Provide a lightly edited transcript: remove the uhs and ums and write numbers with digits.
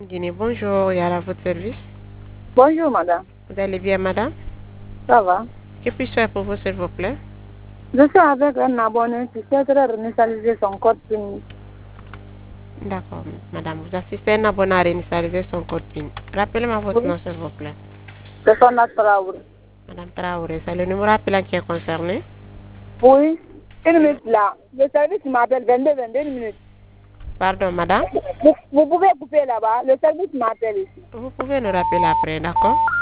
Guinée, bonjour, il y a à votre service. Bonjour, madame. Vous allez bien, madame? Ça va? Que puis-je faire pour vous, s'il vous plaît? Je suis avec un abonné qui souhaiterait réinitialiser son code PIN. D'accord, madame. Vous assistez à un abonné à réinitialiser son code PIN. Rappelez-moi votre nom, s'il vous plaît. C'est son Traoré. Madame Traoré, c'est le numéro appelant qui est concerné? Oui. Une minute là. Le service m'appelle 22 minutes. Pardon, madame? Vous pouvez couper là-bas. Le service m'appelle ici. Vous pouvez nous rappeler après, d'accord?